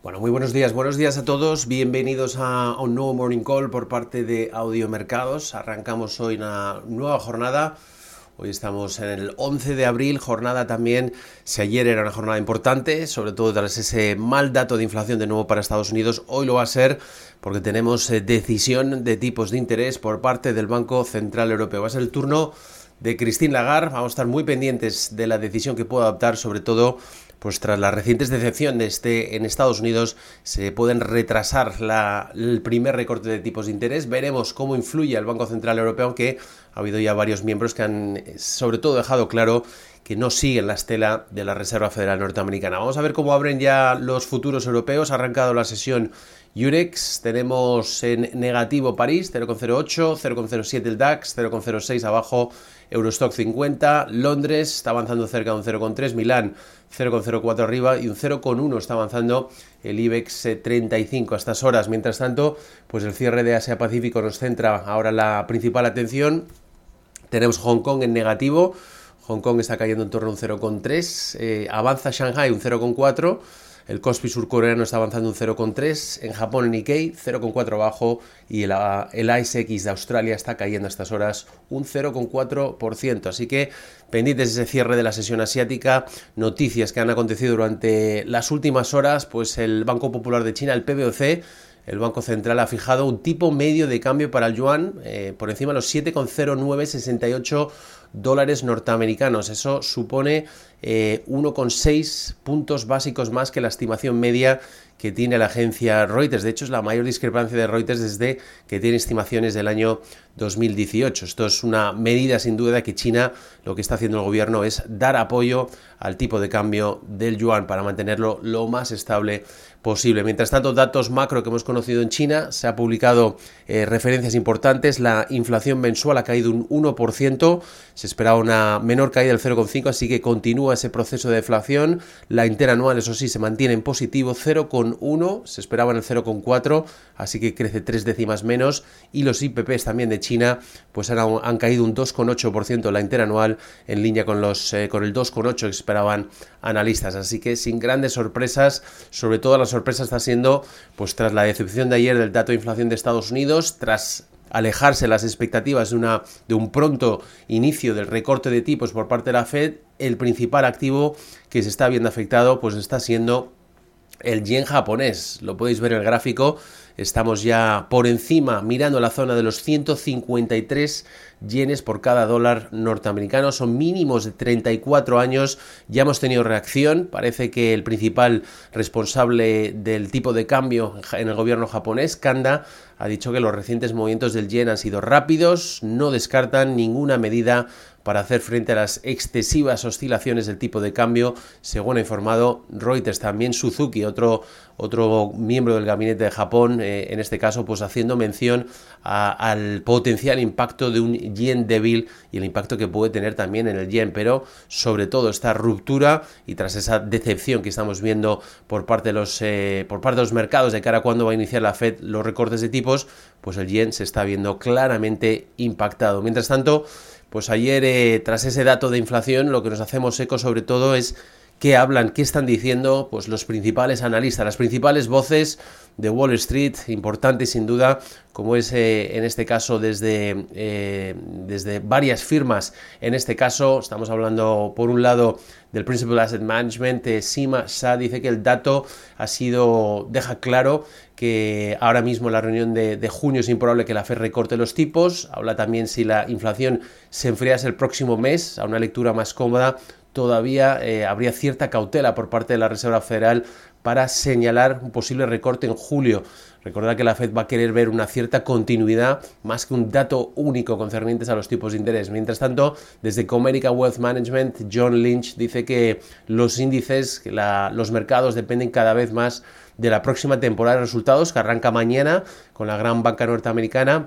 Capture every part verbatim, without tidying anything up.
Bueno, muy buenos días, buenos días a todos, bienvenidos a un nuevo Morning Call por parte de Audio Mercados. Arrancamos hoy una nueva jornada, hoy estamos en el once de abril, jornada también, si ayer era una jornada importante, sobre todo tras ese mal dato de inflación de nuevo para Estados Unidos, hoy lo va a ser porque tenemos eh, decisión de tipos de interés por parte del Banco Central Europeo. Va a ser el turno de Christine Lagarde, vamos a estar muy pendientes de la decisión que pueda adoptar, sobre todo pues tras las recientes decepciones de, en Estados Unidos, se pueden retrasar la, el primer recorte de tipos de interés. Veremos cómo influye el Banco Central Europeo, aunque ha habido ya varios miembros que han sobre todo dejado claro que no siguen la estela de la Reserva Federal Norteamericana. Vamos a ver cómo abren ya los futuros europeos. Ha arrancado la sesión Eurex, tenemos en negativo París, cero coma cero ocho, cero coma cero siete el DAX, cero coma cero seis abajo Eurostock cincuenta, Londres está avanzando cerca de un cero coma tres, Milán cero coma cero cuatro arriba y un cero coma uno está avanzando el IBEX treinta y cinco a estas horas. Mientras tanto, pues el cierre de Asia-Pacífico nos centra ahora la principal atención. Tenemos Hong Kong en negativo, Hong Kong está cayendo en torno a un cero coma tres, eh, avanza Shanghai un cero coma cuatro, el Kospi surcoreano está avanzando un cero coma tres, en Japón el Nikkei cero coma cuatro abajo y el, el A S X de Australia está cayendo a estas horas un cero coma cuatro por ciento. Así que pendientes de ese cierre de la sesión asiática, noticias que han acontecido durante las últimas horas, pues el Banco Popular de China, el P B O C, el Banco Central ha fijado un tipo medio de cambio para el yuan eh, por encima de los siete coma cero nueve sesenta y ocho dólares norteamericanos. Eso supone eh, uno coma seis puntos básicos más que la estimación media que tiene la agencia Reuters. De hecho, es la mayor discrepancia de Reuters desde que tiene estimaciones del año dos mil dieciocho. Esto es una medida sin duda que China, lo que está haciendo el gobierno es dar apoyo al tipo de cambio del yuan para mantenerlo lo más estable posible. Mientras tanto, datos macro que hemos conocido en China, se ha publicado eh, referencias importantes. La inflación mensual ha caído un uno por ciento, se esperaba una menor caída del cero coma cinco, así que continúa ese proceso de deflación. La interanual, eso sí, se mantiene en positivo, cero coma uno, se esperaba en el cero coma cuatro, así que crece tres décimas menos, y los I P Pes también de China pues han, han caído un dos coma ocho por ciento la interanual, en línea con, los, eh, con el dos coma ocho por ciento que esperaban analistas, así que sin grandes sorpresas. Sobre todo la sorpresa está siendo pues tras la decepción de ayer del dato de inflación de Estados Unidos, tras alejarse las expectativas de, una, de un pronto inicio del recorte de tipos por parte de la Fed, el principal activo que se está viendo afectado pues está siendo el yen japonés. Lo podéis ver en el gráfico, estamos ya por encima, mirando la zona de los ciento cincuenta y tres yenes por cada dólar norteamericano. Son mínimos de treinta y cuatro años, ya hemos tenido reacción. Parece que el principal responsable del tipo de cambio en el gobierno japonés, Kanda, ha dicho que los recientes movimientos del yen han sido rápidos, no descartan ninguna medida para hacer frente a las excesivas oscilaciones del tipo de cambio, según ha informado Reuters. También Suzuki, otro, otro miembro del gabinete de Japón, eh, en este caso, pues haciendo mención a, al potencial impacto de un yen débil y el impacto que puede tener también en el yen, pero sobre todo esta ruptura y tras esa decepción que estamos viendo por parte de los, eh, por parte de los mercados de cara a cuándo va a iniciar la Fed los recortes de tipos, pues el yen se está viendo claramente impactado. Mientras tanto, pues ayer, eh, tras ese dato de inflación, lo que nos hacemos eco sobre todo es qué hablan, qué están diciendo pues los principales analistas, las principales voces de Wall Street, importantes sin duda, como es eh, en este caso desde, eh, desde varias firmas. En este caso estamos hablando por un lado del Principal Asset Management, eh, Sima Shah dice que el dato ha sido, deja claro que ahora mismo en la reunión de, de junio es improbable que la Fed recorte los tipos. Habla también si la inflación se enfriase el próximo mes, a una lectura más cómoda, todavía eh, habría cierta cautela por parte de la Reserva Federal para señalar un posible recorte en julio. Recordad que la Fed va a querer ver una cierta continuidad más que un dato único concernientes a los tipos de interés. Mientras tanto, desde Comerica Wealth Management, John Lynch dice que los índices, que la, los mercados dependen cada vez más de la próxima temporada de resultados que arranca mañana con la gran banca norteamericana.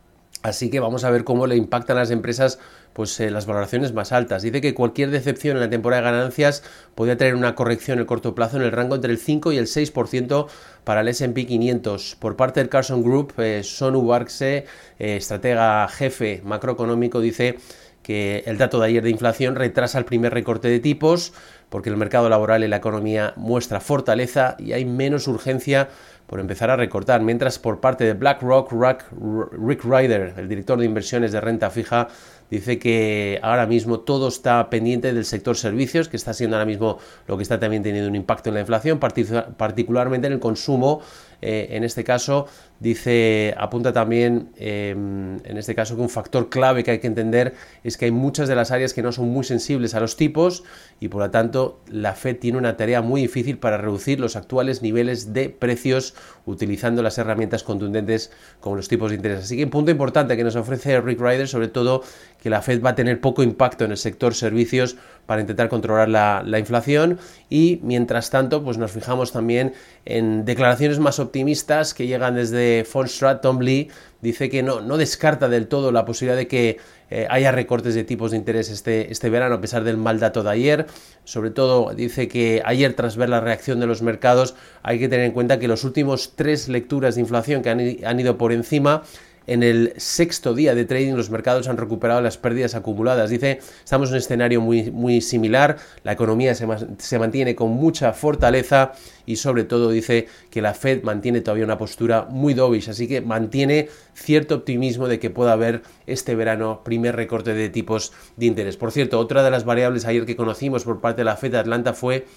Así que vamos a ver cómo le impactan a las empresas pues eh, las valoraciones más altas. Dice que cualquier decepción en la temporada de ganancias podría traer una corrección en el corto plazo en el rango entre el cinco y el seis por ciento para el ese and pe quinientos. Por parte del Carson Group, eh, Sonu Barkse, eh, estratega jefe macroeconómico, dice que el dato de ayer de inflación retrasa el primer recorte de tipos porque el mercado laboral y la economía muestra fortaleza y hay menos urgencia por empezar a recortar, mientras por parte de BlackRock, Rick Rider, el director de inversiones de renta fija, dice que ahora mismo todo está pendiente del sector servicios, que está siendo ahora mismo lo que está también teniendo un impacto en la inflación, particularmente en el consumo. Eh, en este caso, dice, apunta también, eh, en este caso, que un factor clave que hay que entender es que hay muchas de las áreas que no son muy sensibles a los tipos y, por lo tanto, la Fed tiene una tarea muy difícil para reducir los actuales niveles de precios utilizando las herramientas contundentes como los tipos de interés. Así que un punto importante que nos ofrece Rick Rider, sobre todo, que la Fed va a tener poco impacto en el sector servicios para intentar controlar la, la inflación y, mientras tanto, pues nos fijamos también en declaraciones más optimistas que llegan desde Fondstrat. Tom Lee dice que no, no descarta del todo la posibilidad de que eh, haya recortes de tipos de interés este, este verano, a pesar del mal dato de ayer. Sobre todo, dice que ayer, tras ver la reacción de los mercados, hay que tener en cuenta que los últimos tres lecturas de inflación que han, han ido por encima, en el sexto día de trading los mercados han recuperado las pérdidas acumuladas. Dice, estamos en un escenario muy, muy similar, la economía se, se mantiene con mucha fortaleza y, sobre todo, dice que la Fed mantiene todavía una postura muy dovish, así que mantiene cierto optimismo de que pueda haber este verano primer recorte de tipos de interés. Por cierto, otra de las variables ayer que conocimos por parte de la Fed de Atlanta fue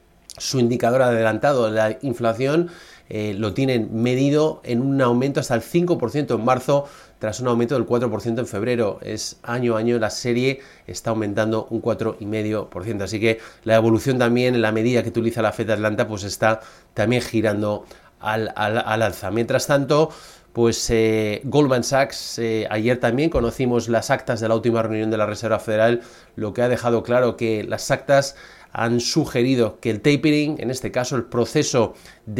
su indicador adelantado de la inflación. Eh, lo tienen medido en un aumento hasta el cinco por ciento en marzo, tras un aumento del cuatro por ciento en febrero. Es año a año la serie está aumentando un cuatro coma cinco por ciento, así que la evolución también en la medida que utiliza la Fed de Atlanta pues está también girando al, al, al alza. Mientras tanto, pues eh, Goldman Sachs, eh, ayer también conocimos las actas de la última reunión de la Reserva Federal, lo que ha dejado claro que las actas han sugerido que el tapering, en este caso el proceso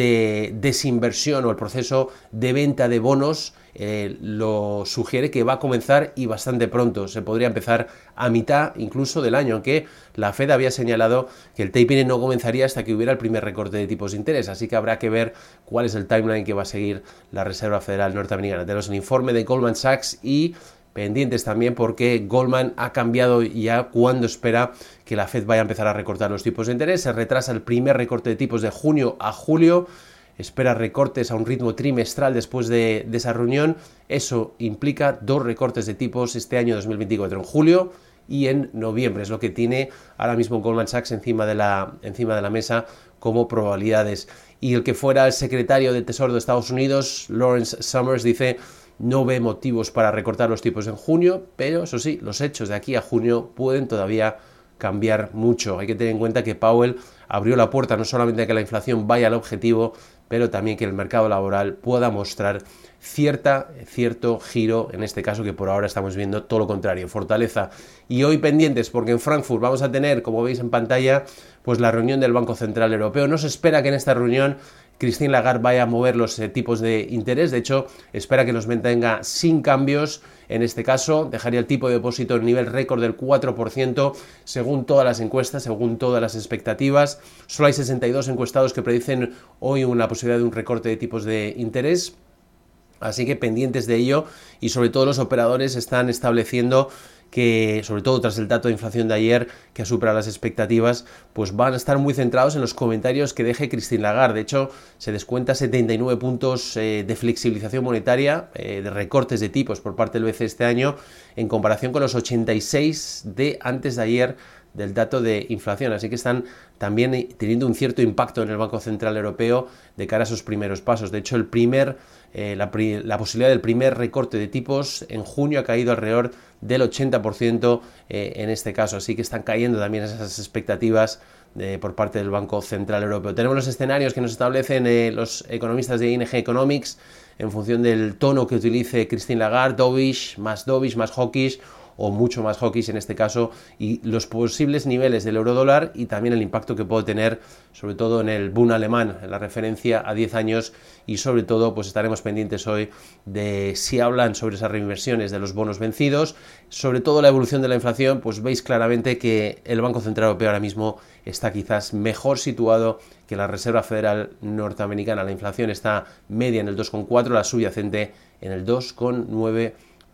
de desinversión o el proceso de venta de bonos, eh, lo sugiere que va a comenzar y bastante pronto. Se podría empezar a mitad incluso del año, aunque la Fed había señalado que el tapering no comenzaría hasta que hubiera el primer recorte de tipos de interés, así que habrá que ver cuál es el timeline que va a seguir la Reserva Federal norteamericana. Tenemos el informe de Goldman Sachs y pendientes también porque Goldman ha cambiado ya cuándo espera que la Fed vaya a empezar a recortar los tipos de interés. Se retrasa el primer recorte de tipos de junio a julio, espera recortes a un ritmo trimestral después de, de esa reunión. Eso implica dos recortes de tipos este año dos mil veinticuatro, en julio y en noviembre. Es lo que tiene ahora mismo Goldman Sachs encima de la, encima de la mesa como probabilidades. Y el que fuera el secretario del Tesoro de Estados Unidos, Lawrence Summers, dice: no ve motivos para recortar los tipos en junio, pero eso sí, los hechos de aquí a junio pueden todavía cambiar mucho. Hay que tener en cuenta que Powell abrió la puerta no solamente a que la inflación vaya al objetivo, pero también que el mercado laboral pueda mostrar cierta, cierto giro, en este caso que por ahora estamos viendo todo lo contrario, fortaleza. Y hoy pendientes, porque en Frankfurt vamos a tener, como veis en pantalla, pues la reunión del Banco Central Europeo. No se espera que en esta reunión Christine Lagarde vaya a mover los eh, tipos de interés. De hecho, espera que los mantenga sin cambios. En este caso, dejaría el tipo de depósito en nivel récord del cuatro por ciento, según todas las encuestas, según todas las expectativas. Solo hay sesenta y dos encuestados que predicen hoy una posibilidad de un recorte de tipos de interés. Así que pendientes de ello, y sobre todo los operadores están estableciendo que, sobre todo tras el dato de inflación de ayer, que ha superado las expectativas, pues van a estar muy centrados en los comentarios que deje Christine Lagarde. De hecho, se descuenta setenta y nueve puntos eh, de flexibilización monetaria, eh, de recortes de tipos por parte del B C E este año, en comparación con los ochenta y seis de antes de ayer del dato de inflación. Así que están también teniendo un cierto impacto en el Banco Central Europeo de cara a sus primeros pasos. De hecho, el primer, eh, la, la posibilidad del primer recorte de tipos en junio ha caído alrededor del ochenta por ciento eh, en este caso. Así que están cayendo también esas expectativas de, por parte del Banco Central Europeo. Tenemos los escenarios que nos establecen eh, los economistas de I N G Economics en función del tono que utilice Christine Lagarde: dovish, más dovish, más hawkish, o mucho más hawkish en este caso, y los posibles niveles del eurodólar y también el impacto que puede tener sobre todo en el Bund alemán, en la referencia a diez años, y sobre todo pues estaremos pendientes hoy de si hablan sobre esas reinversiones de los bonos vencidos. Sobre todo la evolución de la inflación, pues veis claramente que el Banco Central Europeo ahora mismo está quizás mejor situado que la Reserva Federal norteamericana. La inflación está media en el dos coma cuatro, la subyacente en el dos coma nueve por ciento.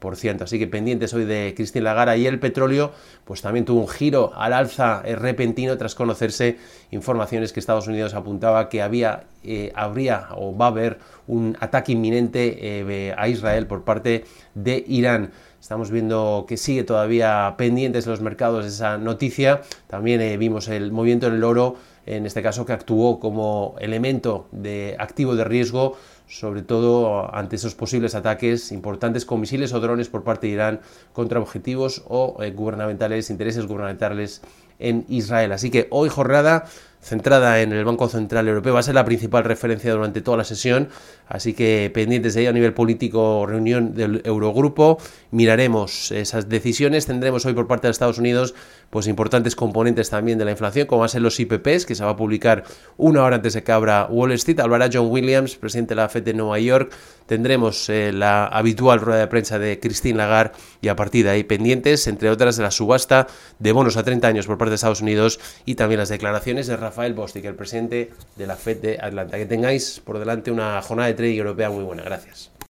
por ciento. Así que pendientes hoy de Christine Lagarde. Y el petróleo pues también tuvo un giro al alza repentino tras conocerse informaciones que Estados Unidos apuntaba que había, eh, habría o va a haber un ataque inminente eh, a Israel por parte de Irán. Estamos viendo que sigue todavía pendientes los mercados esa noticia. También eh, vimos el movimiento en el oro, en este caso que actuó como elemento de activo de riesgo, sobre todo ante esos posibles ataques importantes con misiles o drones por parte de Irán contra objetivos o eh, gubernamentales, intereses gubernamentales en Israel. Así que hoy jornada centrada en el Banco Central Europeo, va a ser la principal referencia durante toda la sesión, así que pendientes de ello a nivel político, reunión del Eurogrupo, miraremos esas decisiones. Tendremos hoy por parte de Estados Unidos pues importantes componentes también de la inflación, como va a ser los I P Pes, que se va a publicar una hora antes de que abra Wall Street. Hablará John Williams, presidente de la Fed de Nueva York. Tendremos eh, la habitual rueda de prensa de Christine Lagarde y a partir de ahí pendientes, entre otras, de la subasta de bonos a treinta años por parte de Estados Unidos y también las declaraciones de Rafael Bostic, el presidente de la Fed de Atlanta. Que tengáis por delante una jornada de trading europea muy buena. Gracias.